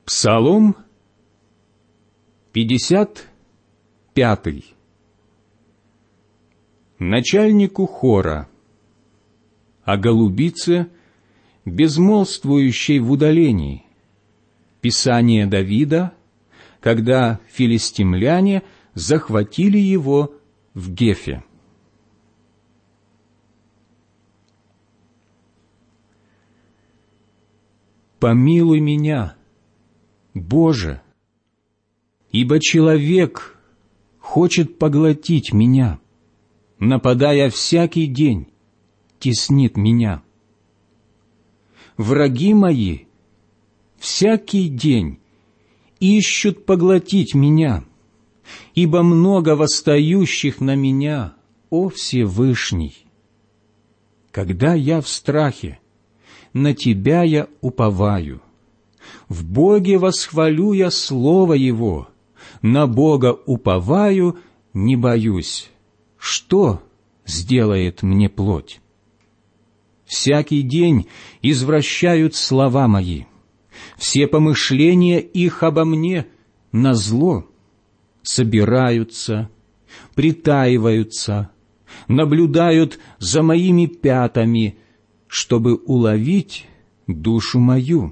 Псалом 55. Начальнику хора, о голубице, безмолвствующей в удалении. Писание Давида, когда филистимляне захватили его в Гефе. Помилуй меня, Боже, ибо человек хочет поглотить меня, нападая всякий день, теснит меня. Враги мои всякий день ищут поглотить меня, ибо много восстающих на меня, о Всевышний. Когда я в страхе, на Тебя я уповаю. В Боге восхвалю я Слово Его, на Бога уповаю, не боюсь. Что сделает мне плоть? Всякий день извращают слова мои, все помышления их обо мне назло. Собираются, притаиваются, наблюдают за моими пятами, чтобы уловить душу мою.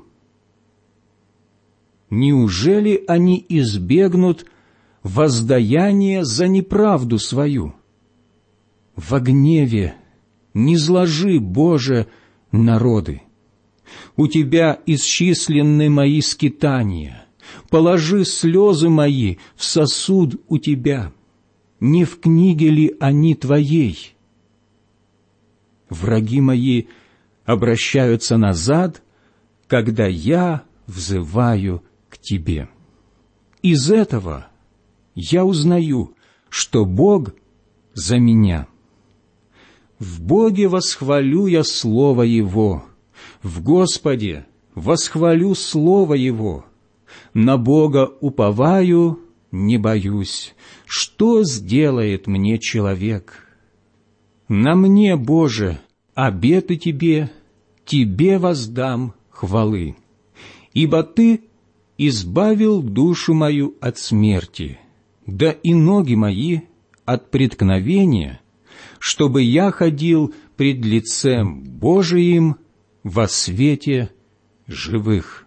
Неужели они избегнут воздаяния за неправду свою? Во гневе низложи, Боже, народы. У Тебя исчислены мои скитания. Положи слезы мои в сосуд у Тебя. Не в книге ли они Твоей? Враги мои обращаются назад, когда я взываю к Тебе. Из этого я узнаю, что Бог за меня. В Боге восхвалю я Слово Его, в Господе восхвалю Слово Его. На Бога уповаю, не боюсь. Что сделает мне человек? На мне, Боже, обеты Тебе, Тебе воздам хвалы. Ибо Ты избавил душу мою от смерти, да и ноги мои от преткновения, чтобы я ходил пред лицем Божиим во свете живых.